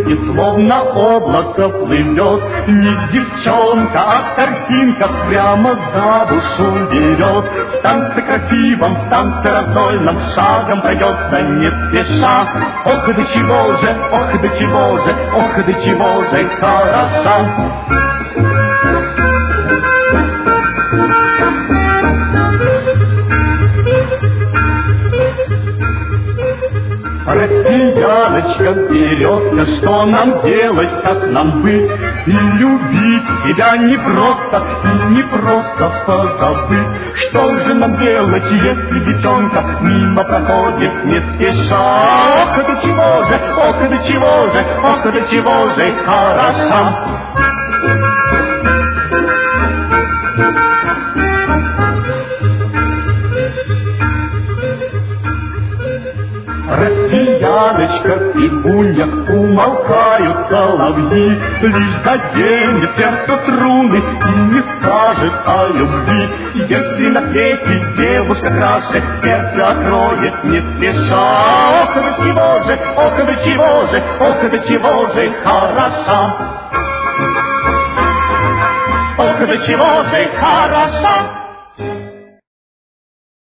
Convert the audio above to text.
и словно облако плывет. Не девчонка, а картинка прямо за душу берет. В танце красивом, в танце раздольном шагом пройдется не спеша. Ох, до чего же, ох, до чего же, ох, до чего же хороша. Россияночка, березка, что нам делать, как нам быть? И любить тебя не просто, и не просто позабыть. Что же нам делать, если девчонка мимо проходит не спеша? Ох, до чего же, ох, до чего же, ох, до чего же хороша. Россияночка, пивунья, умолкают соловьи, лишь заденет сердце струны и не скажет о любви. Если на свете девушка краше, сердце откроет не спеша. Ох, до чего же, ох, до чего же, ох, до чего же хороша. Ох, до чего же хороша.